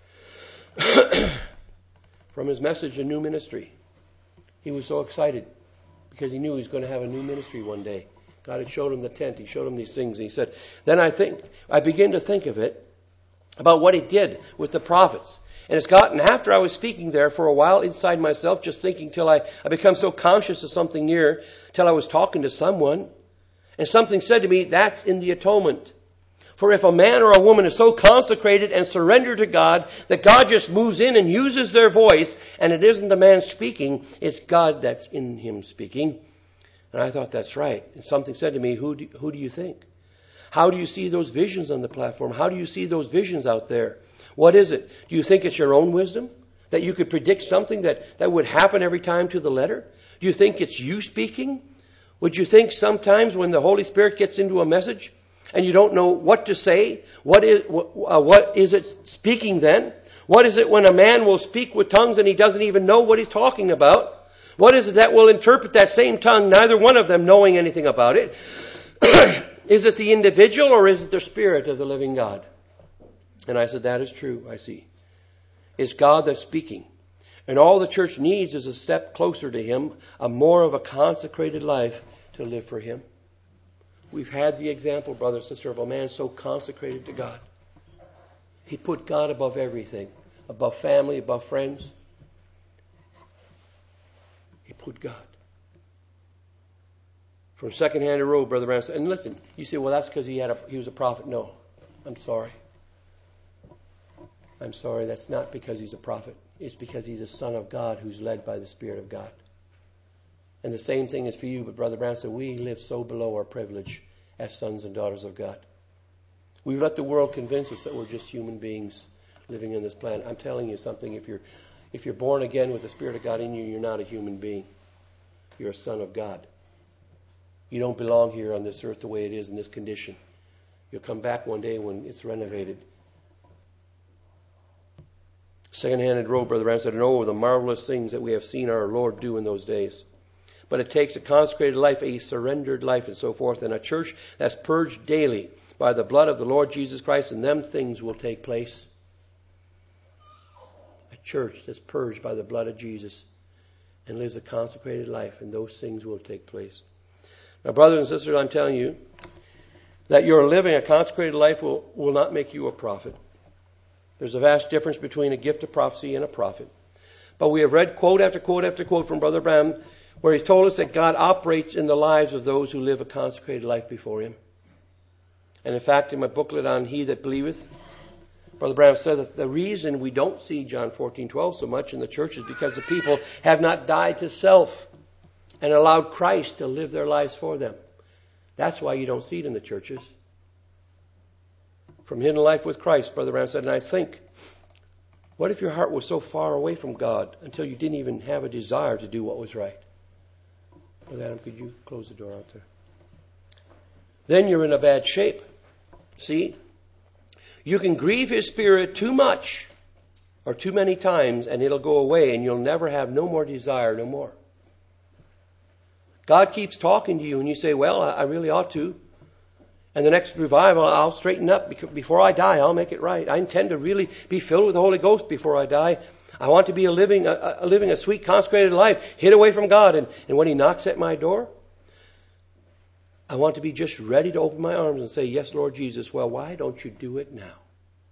[SPEAKER 1] live. From his message, A New Ministry. He was so excited because he knew he was going to have a new ministry one day. God had showed him the tent. He showed him these things. And he said, then I think, I begin to think of it, about what he did with the prophets. And it's gotten, after I was speaking there for a while inside myself, just thinking till I, I become so conscious of something near, till I was talking to someone. And something said to me, that's in the atonement. For if a man or a woman is so consecrated and surrendered to God that God just moves in and uses their voice, and it isn't the man speaking, it's God that's in him speaking. And I thought, that's right. And something said to me, who do, who do you think? How do you see those visions on the platform? How do you see those visions out there? What is it? Do you think it's your own wisdom? That you could predict something that, that would happen every time to the letter? Do you think it's you speaking? Would you think sometimes when the Holy Spirit gets into a message and you don't know what to say, what is, uh, what is it speaking then? What is it when a man will speak with tongues and he doesn't even know what he's talking about? What is it that will interpret that same tongue, neither one of them knowing anything about it? Is it the individual or is it the Spirit of the living God? And I said, that is true, I see. It's God that's speaking. And all the church needs is a step closer to Him, a more of a consecrated life to live for Him. We've had the example, brother and sister, of a man so consecrated to God. He put God above everything, above family, above friends. He put God. From second-hand road, Brother Branham said, and listen, you say, well, that's because he had a, he was a prophet. No, I'm sorry. I'm sorry, that's not because he's a prophet. It's because he's a son of God who's led by the Spirit of God. And the same thing is for you, but Brother Branham said, we live so below our privilege as sons and daughters of God. We've let the world convince us that we're just human beings living on this planet. I'm telling you something, if you're if you're born again with the Spirit of God in you, you're not a human being. You're a son of God. You don't belong here on this earth the way it is in this condition. You'll come back one day when it's renovated. Second-handed road, Brother Branham said, and oh, the marvelous things that we have seen our Lord do in those days. But it takes a consecrated life, a surrendered life, and so forth, and a church that's purged daily by the blood of the Lord Jesus Christ, and them things will take place. A church that's purged by the blood of Jesus and lives a consecrated life, and those things will take place. Now, brothers and sisters, I'm telling you that your living a consecrated life will, will not make you a prophet. There's a vast difference between a gift of prophecy and a prophet. But we have read quote after quote after quote from Brother Branham where he's told us that God operates in the lives of those who live a consecrated life before Him. And in fact, in my booklet on He That Believeth, Brother Branham said that the reason we don't see John fourteen twelve so much in the church is because the people have not died to self and allowed Christ to live their lives for them. That's why you don't see it in the churches. From Hidden Life with Christ, Brother Branham said, and I think, what if your heart was so far away from God until you didn't even have a desire to do what was right? Brother Adam, could you close the door out there? Then you're in a bad shape. See? You can grieve His Spirit too much or too many times and it'll go away and you'll never have no more desire, no more. God keeps talking to you and you say, well, I really ought to. And the next revival, I'll straighten up. Before I die, I'll make it right. I intend to really be filled with the Holy Ghost before I die. I want to be a living a, a living a sweet, consecrated life, hid away from God. And, and when He knocks at my door, I want to be just ready to open my arms and say, yes, Lord Jesus. Well, why don't you do it now?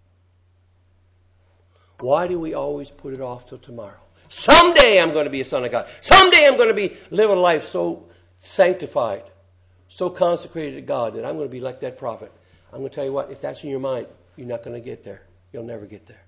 [SPEAKER 1] Why do we always put it off till tomorrow? Someday I'm going to be a son of God. Someday I'm going to be live a life so sanctified. so consecrated to God that I'm going to be like that prophet. I'm going to tell you what, if that's in your mind, you're not going to get there. You'll never get there.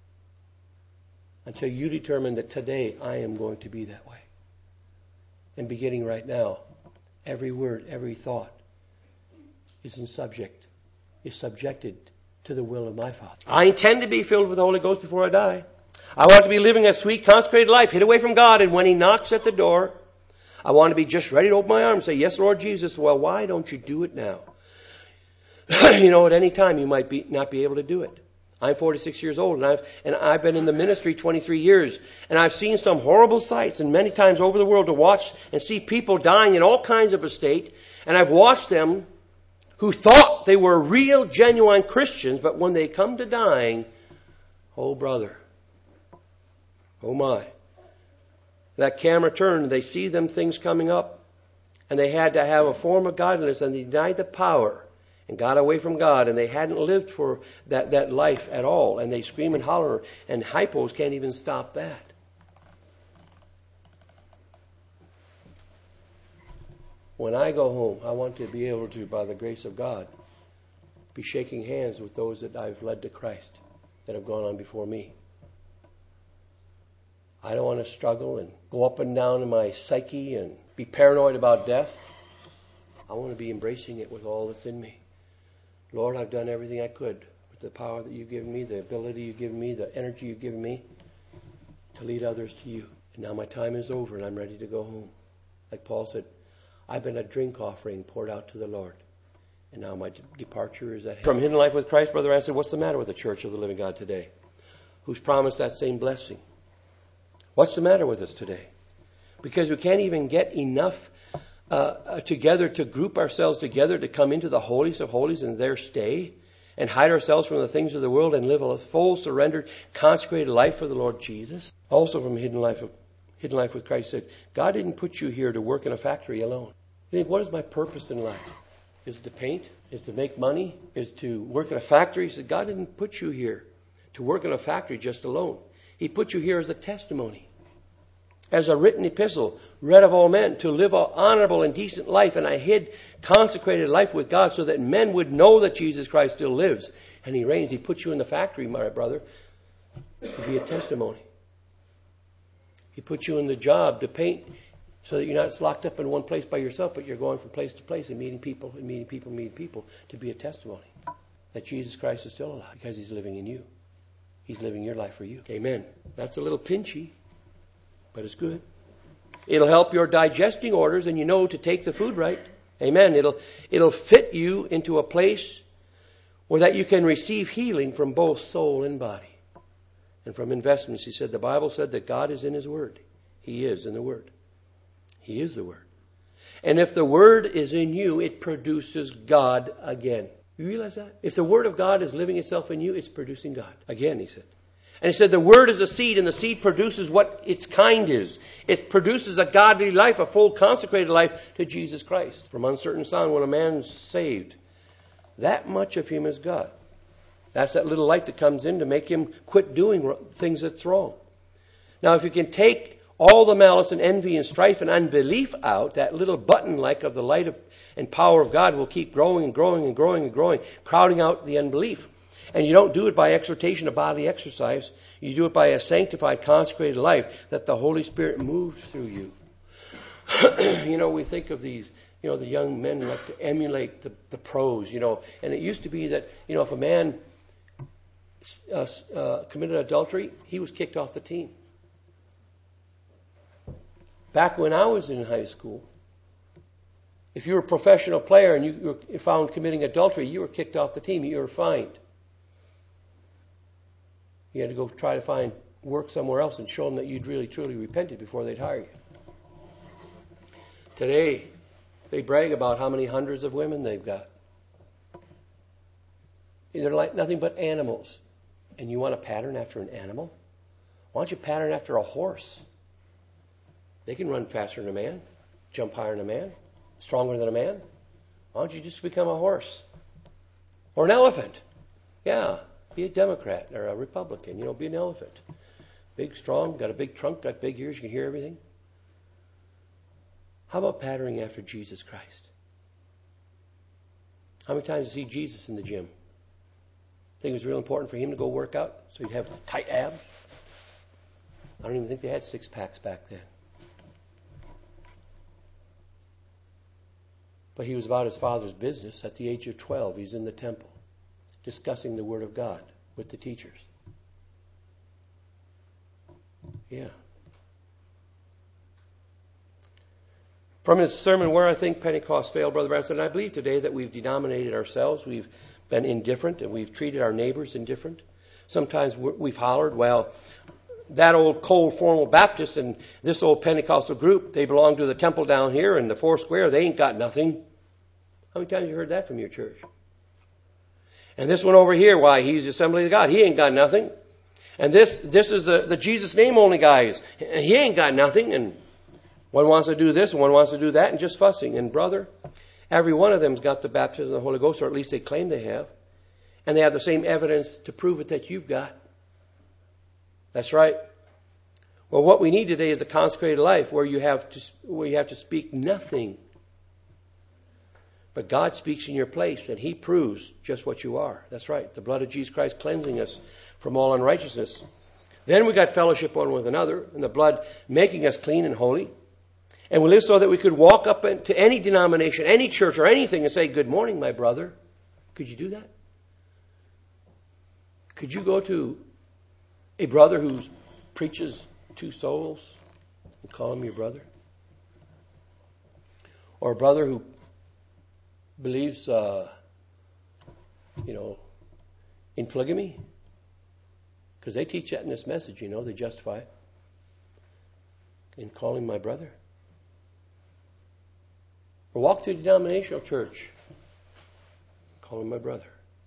[SPEAKER 1] Until you determine that today I am going to be that way. And beginning right now, every word, every thought is in subject, is subjected to the will of my Father. I intend to be filled with the Holy Ghost before I die. I want to be living a sweet, consecrated life, hid away from God, and when He knocks at the door, I want to be just ready to open my arms and say, yes, Lord Jesus. Well, why don't you do it now? You know, at any time you might be not be able to do it. I'm forty-six years old, and I've and I've been in the ministry twenty-three years, and I've seen some horrible sights, and many times over the world to watch and see people dying in all kinds of a state, and I've watched them who thought they were real, genuine Christians, but when they come to dying, oh brother, oh my, that camera turned, and they see them things coming up, and they had to have a form of godliness, and they denied the power and got away from God, and they hadn't lived for that, that life at all, and they scream and holler, and hypos can't even stop that. When I go home, I want to be able to, by the grace of God, be shaking hands with those that I've led to Christ, that have gone on before me. I don't want to struggle and go up and down in my psyche and be paranoid about death. I want to be embracing it with all that's in me. Lord, I've done everything I could with the power that you've given me, the ability you've given me, the energy you've given me to lead others to you. And now my time is over and I'm ready to go home. Like Paul said, I've been a drink offering poured out to the Lord. And now my de- departure is at hand. From Hidden Life with Christ, Brother, I said, what's the matter with the Church of the Living God today? Who's promised that same blessing? What's the matter with us today? Because we can't even get enough Uh, together to group ourselves together to come into the holiest of holies and there stay and hide ourselves from the things of the world and live a full, surrendered, consecrated life for the Lord Jesus. Also from Hidden Life, of, Hidden Life with Christ said, God didn't put you here to work in a factory alone. You think, what is my purpose in life? Is it to paint? Is it to make money? Is it to work in a factory? He said, God didn't put you here to work in a factory just alone. He put you here as a testimony, as a written epistle, read of all men, to live an honorable and decent life and a hid, consecrated life with God so that men would know that Jesus Christ still lives and He reigns. He put you in the factory, my brother, to be a testimony. He put you in the job to paint so that you're not locked up in one place by yourself, but you're going from place to place and meeting people and meeting people and meeting people to be a testimony that Jesus Christ is still alive because He's living in you. He's living your life for you. Amen. That's a little pinchy, but it's good. It'll help your digesting orders and you know to take the food right. Amen. It'll, it'll fit you into a place where that you can receive healing from both soul and body. And from investments, he said, the Bible said that God is in His Word. He is in the Word. He is the Word. And if the Word is in you, it produces God again. You realize that? If the Word of God is living itself in you, it's producing God again, he said. And he said the Word is a seed, and the seed produces what its kind is. It produces a godly life, a full consecrated life to Jesus Christ. From uncertain sound, when a man's saved, that much of him is God. That's that little light that comes in to make him quit doing things that's wrong. Now, if you can take all the malice and envy and strife and unbelief out, that little button like of the light of, and power of God will keep growing and growing and growing and growing, crowding out the unbelief. And you don't do it by exhortation of bodily exercise. You do it by a sanctified, consecrated life that the Holy Spirit moves through you. You know, we think of these, you know, the young men like to emulate the, the pros, you know. And it used to be that, you know, if a man uh, uh, committed adultery, he was kicked off the team. Back when I was in high school, if you were a professional player and you were found committing adultery, you were kicked off the team. You were fined. You had to go try to find work somewhere else and show them that you'd really truly repented before they'd hire you. Today, they brag about how many hundreds of women they've got. They're like nothing but animals. And you want to pattern after an animal? Why don't you pattern after a horse? They can run faster than a man, jump higher than a man, stronger than a man. Why don't you just become a horse? Or an elephant? Yeah. Be a Democrat or a Republican. You know, be an elephant. Big, strong, got a big trunk, got big ears, you can hear everything. How about patterning after Jesus Christ? How many times did you see Jesus in the gym? Think it was real important for him to go work out so he'd have tight abs? I don't even think they had six packs back then. But he was about his Father's business. At the age of twelve, he's in the temple discussing the Word of God with the teachers. Yeah. From his sermon, Where I Think Pentecost Failed, Brother Branham said, I believe today that we've denominated ourselves. We've been indifferent and we've treated our neighbors indifferent. Sometimes we've hollered, well, that old cold formal Baptist and this old Pentecostal group, they belong to the temple down here and the four square, they ain't got nothing. How many times have you heard that from your church? And this one over here, why, he's the Assembly of God. He ain't got nothing. And this this is the, the Jesus name only guys. He ain't got nothing. And one wants to do this and one wants to do that and just fussing. And brother, every one of them's got the baptism of the Holy Ghost, or at least they claim they have. And they have the same evidence to prove it that you've got. That's right. Well, what we need today is a consecrated life where you have to, where you have to speak nothing. But God speaks in your place, and He proves just what you are. That's right. The blood of Jesus Christ cleansing us from all unrighteousness. Then we got fellowship one with another, and the blood making us clean and holy. And we live so that we could walk up to any denomination, any church or anything and say, good morning, my brother. Could you do that? Could you go to a brother who preaches two souls and call him your brother? Or a brother who believes, uh, you know, in polygamy? Because they teach that in this message, you know, they justify it. And call him my brother. Or walk to a denominational church. Call him my brother.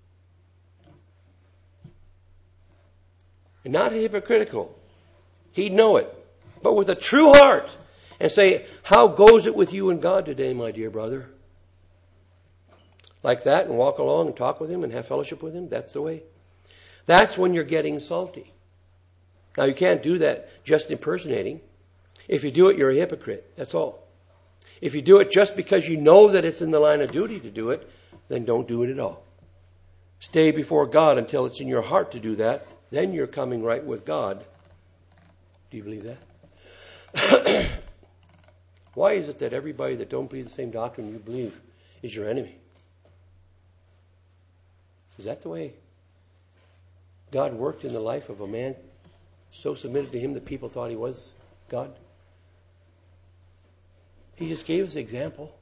[SPEAKER 1] And not hypocritical. He'd know it. But with a true heart. And say, how goes it with you and God today, my dear brother? Like that, and walk along and talk with him and have fellowship with him. That's the way. That's when you're getting salty. Now, you can't do that just impersonating. If you do it, you're a hypocrite. That's all. If you do it just because you know that it's in the line of duty to do it, then don't do it at all. Stay before God until it's in your heart to do that. Then you're coming right with God. Do you believe that? Why is it that everybody that don't believe the same doctrine you believe is your enemy? Is that the way God worked in the life of a man so submitted to Him that people thought he was God? He just gave us an example.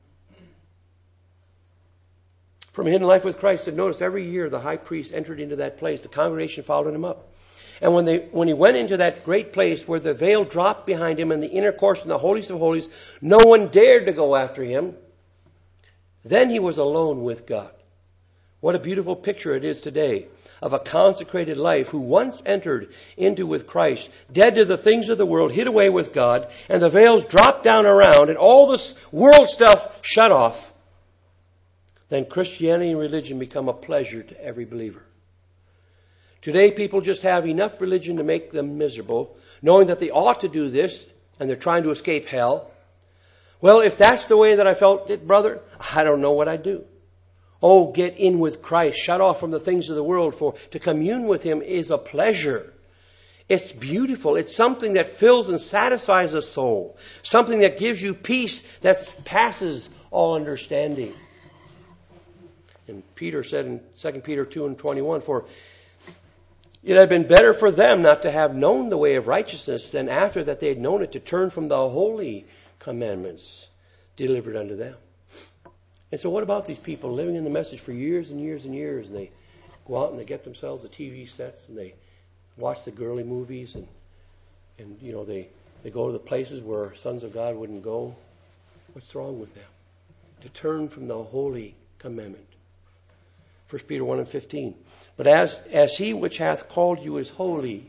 [SPEAKER 1] From Hidden Life with Christ, and notice every year the high priest entered into that place. The congregation followed him up. And when they when he went into that great place where the veil dropped behind him in the inner course in the holiest of holies, no one dared to go after him. Then he was alone with God. What a beautiful picture it is today of a consecrated life who once entered into with Christ, dead to the things of the world, hid away with God, and the veils dropped down around and all this world stuff shut off. Then Christianity and religion become a pleasure to every believer. Today people just have enough religion to make them miserable, knowing that they ought to do this, and they're trying to escape hell. Well, if that's the way that I felt it, brother, I don't know what I'd do. Oh, get in with Christ. Shut off from the things of the world. For to commune with Him is a pleasure. It's beautiful. It's something that fills and satisfies the soul. Something that gives you peace that passes all understanding. And Peter said in Second Peter two and twenty-one, for it had been better for them not to have known the way of righteousness than after that they had known it to turn from the holy commandments delivered unto them. And so what about these people living in the message for years and years and years, and they go out and they get themselves the T V sets and they watch the girly movies and, and you know, they, they go to the places where sons of God wouldn't go? What's wrong with them? To turn from the holy commandment. First Peter one and fifteen. But as, as He which hath called you is holy,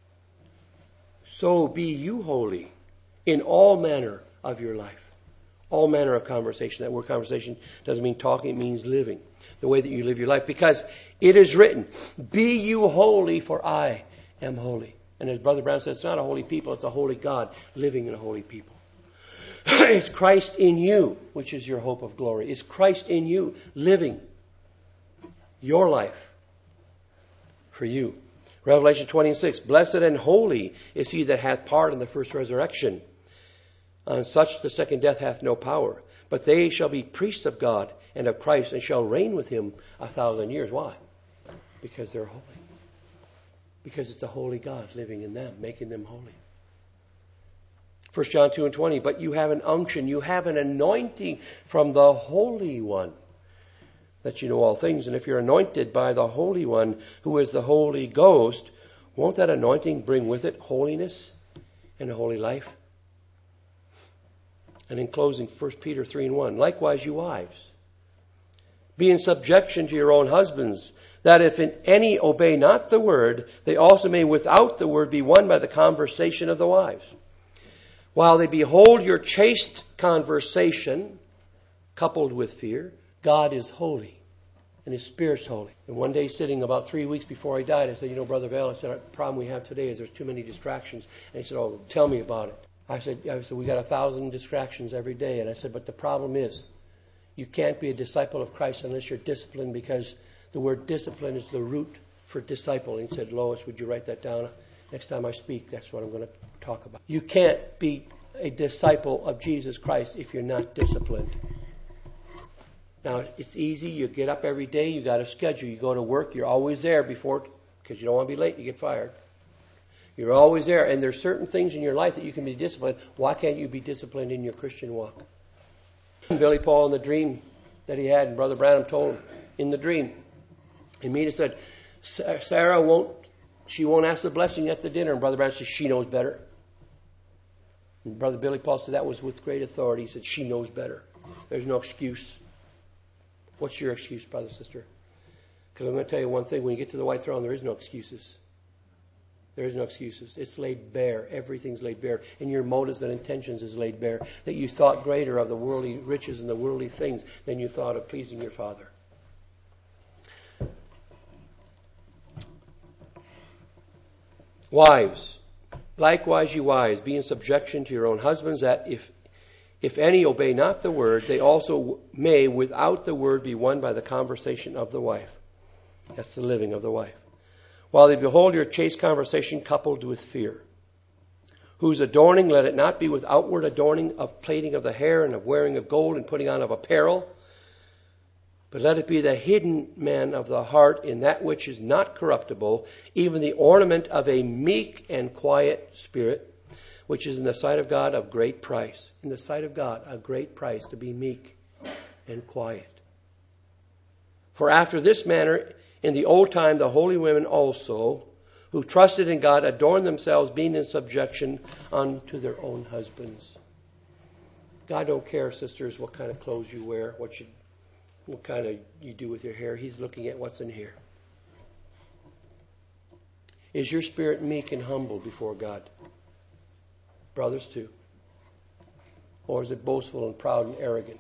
[SPEAKER 1] so be you holy in all manner of your life. All manner of conversation. That word conversation doesn't mean talking, it means living. The way that you live your life. Because it is written, be you holy, for I am holy. And as Brother Brown said, it's not a holy people, it's a holy God living in a holy people. It's Christ in you, which is your hope of glory. It's Christ in you, living your life for you. Revelation twenty and six, blessed and holy is he that hath part in the first resurrection. On such the second death hath no power. But they shall be priests of God and of Christ, and shall reign with him a thousand years. Why? Because they're holy. Because it's a holy God living in them, making them holy. First John two and twenty, but you have an unction, you have an anointing from the Holy One, that you know all things. And if you're anointed by the Holy One, who is the Holy Ghost, won't that anointing bring with it holiness and a holy life? And in closing, First Peter three and one, likewise you wives, be in subjection to your own husbands, that if in any obey not the word, they also may without the word be won by the conversation of the wives. While they behold your chaste conversation, coupled with fear, God is holy, and His Spirit's holy. And one day, sitting about three weeks before I died, I said, you know, Brother Vail, I said, the problem we have today is there's too many distractions. And he said, oh, tell me about it. I said, I said, we got a thousand distractions every day. And I said, but the problem is, you can't be a disciple of Christ unless you're disciplined, because the word discipline is the root for disciple. And he said, Lois, would you write that down? Next time I speak, that's what I'm going to talk about. You can't be a disciple of Jesus Christ if you're not disciplined. Now, it's easy. You get up every day. You got a schedule. You go to work. You're always there before, because you don't want to be late. You get fired. You're always there. And there's certain things in your life that you can be disciplined. Why can't you be disciplined in your Christian walk? Billy Paul in the dream that he had, and Brother Branham told him in the dream. And Meta said, Sarah won't, she won't ask the blessing at the dinner. And Brother Branham said, she knows better. And Brother Billy Paul said, that was with great authority. He said, she knows better. There's no excuse. What's your excuse, brother, sister? Because I'm going to tell you one thing. When you get to the white throne, there is no excuses. There is no excuses. It's laid bare. Everything's laid bare. And your motives and intentions is laid bare. That you thought greater of the worldly riches and the worldly things than you thought of pleasing your Father. Wives, likewise you wives, be in subjection to your own husbands, that if if any obey not the word, they also may without the word be won by the conversation of the wife. That's the living of the wife. While they behold your chaste conversation coupled with fear. Whose adorning, let it not be with outward adorning of plaiting of the hair and of wearing of gold and putting on of apparel, but let it be the hidden man of the heart in that which is not corruptible, even the ornament of a meek and quiet spirit, which is in the sight of God of great price. In the sight of God, a great price to be meek and quiet. For after this manner, in the old time, the holy women also, who trusted in God, adorned themselves, being in subjection unto their own husbands. God don't care, sisters, what kind of clothes you wear, what you, what kind of you do with your hair. He's looking at what's in here. Is your spirit meek and humble before God? Brothers too. Or is it boastful and proud and arrogant?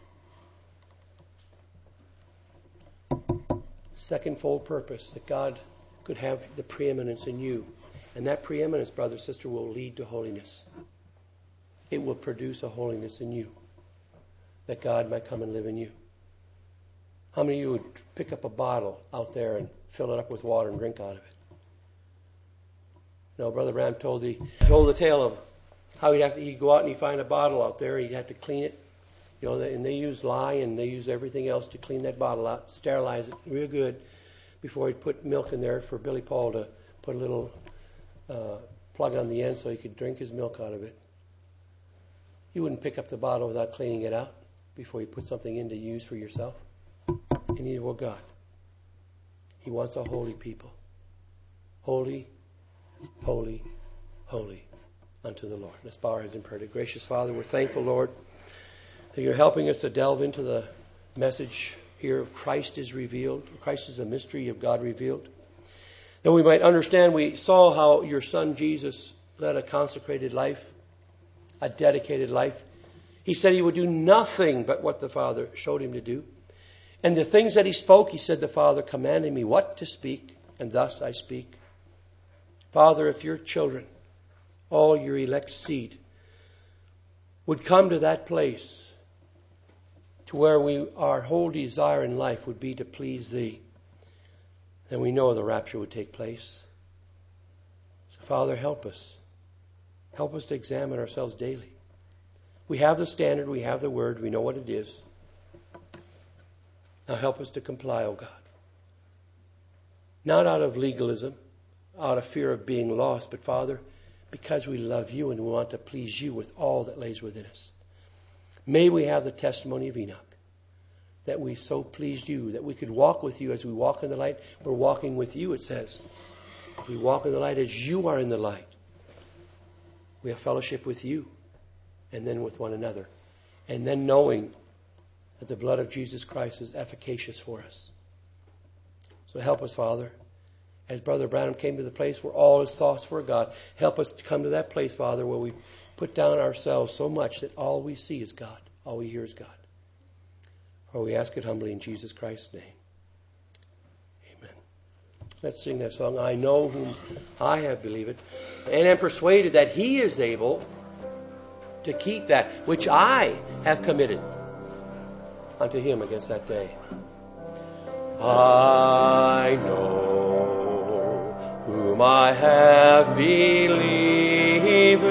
[SPEAKER 1] Secondfold purpose, that God could have the preeminence in you. And that preeminence, brother, sister, will lead to holiness. It will produce a holiness in you, that God might come and live in you. How many of you would pick up a bottle out there and fill it up with water and drink out of it? No, Brother Ram told the, told the tale of how he'd have to he'd go out and he'd find a bottle out there and he'd have to clean it. You know, and they use lye and they use everything else to clean that bottle out, sterilize it real good before he'd put milk in there for Billy Paul to put a little uh, plug on the end so he could drink his milk out of it. You wouldn't pick up the bottle without cleaning it out before you put something in to use for yourself. And neither will God. He wants a holy people. Holy, holy, holy unto the Lord. Let's bow our heads in prayer. Gracious Father, we're thankful, Lord, that you're helping us to delve into the message here of Christ is revealed. Christ is a mystery of God revealed. That we might understand, we saw how your Son Jesus led a consecrated life, a dedicated life. He said he would do nothing but what the Father showed him to do. And the things that he spoke, he said, the Father commanded me what to speak, and thus I speak. Father, if your children, all your elect seed, would would come to that place to where we, our whole desire in life would be to please Thee, then we know the rapture would take place. So, Father, help us. Help us to examine ourselves daily. We have the standard, we have the word, we know what it is. Now help us to comply, O God. Not out of legalism, out of fear of being lost, but Father, because we love You and we want to please You with all that lays within us. May we have the testimony of Enoch, that we so pleased You, that we could walk with You as we walk in the light. We're walking with You, it says. If we walk in the light as You are in the light, we have fellowship with You and then with one another. And then knowing that the blood of Jesus Christ is efficacious for us. So help us, Father. As Brother Branham came to the place where all his thoughts were God, help us to come to that place, Father, where we put down ourselves so much that all we see is God, all we hear is God. For we ask it humbly in Jesus Christ's name. Amen. Let's sing that song. I know whom I have believed, and am persuaded that He is able to keep that which I have committed unto Him against that day. I know whom I have believed,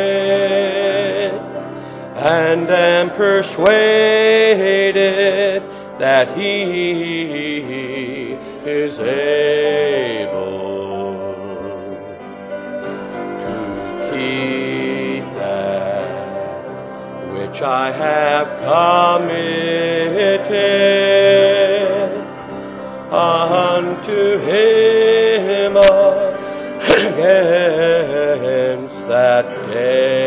[SPEAKER 1] and am persuaded that He is able to keep that which I have committed unto Him against that day.